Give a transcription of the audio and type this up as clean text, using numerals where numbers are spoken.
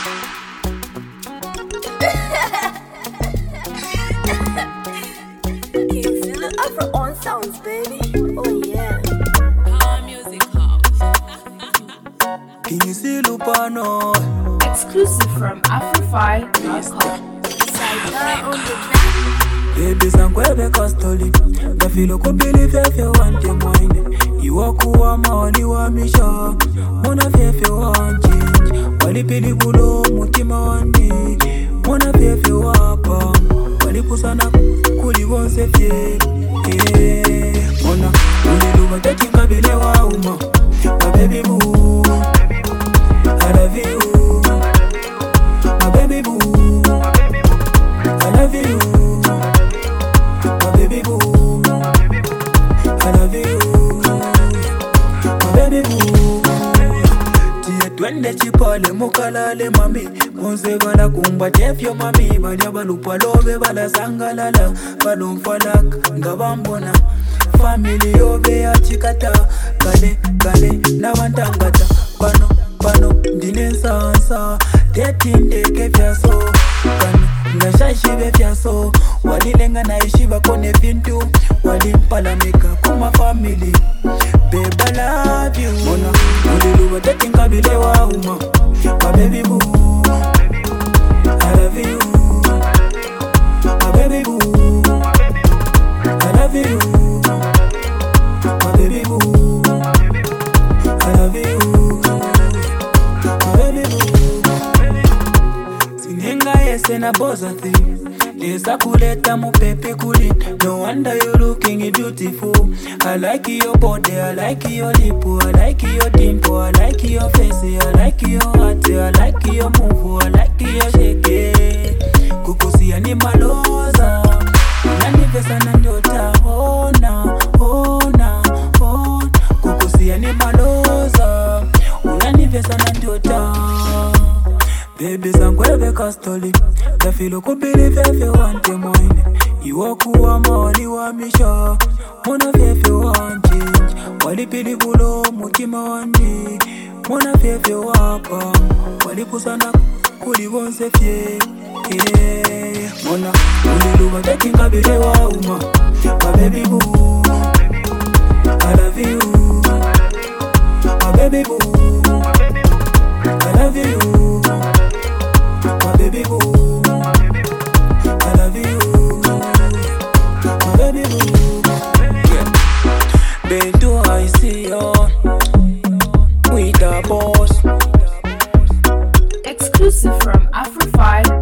Can you feel it? Afro on sounds, baby. Oh yeah. Our music house. Can you see Lupano? Exclusive from Afrofy.com. Side on the track. Baby sankwebe kastoli Gafilo kubili fefe wante mwine Iwakuwa maoli wa misha Mona fefe wanjinji Walipili bulo mutima wandi Mona fefe wapa Walipusana kuliwonse fye Mona uliluwa teki kabile wa uma My baby boo I love you My baby boo I love you My baby boo, I love you, my baby boo. Tiye twende chipale mukalale mami, Monse bala kumba tefyo mami, Banya balupa lobe bala sangalala, Balumfalak ngabambona, Family yobe ya chikata, Kale na wantangata, Pano ndine sansa, Tetinde kefyaso, Nashashibe fyaso Walilenga na ishiba kone fintu Walimpalamika kuma family Babe I love you Mona uliluwa teti nkabile wa uma My baby boo I love you My baby boo I love you My baby boo I love you My baby boo Sinenga yese na boza thing Nisa kuleta mupepe kulit No wonder you looking beautiful I like your body, I like your lip I like your dimple, I like your face I like your heart, I like your move I like your shake Kukusia ni maloza Unanivesa na ndota Ona Kukusia ni maloza Unanivesa na ndota Baby sankwebe kastoli Gafilo kubili fefe wante mwine Iwakuwa maoli wa misha Mona fefe wanjinji Walipili bulo mutima wandi Mona fefe wapa Walipusana kuliwonse fye Mona uliluwa teki nkabile wa uma My baby boo I love you My baby boo I love you My baby boo I love you My baby boo Bento I see you We the boss Exclusive from Afrofy.com.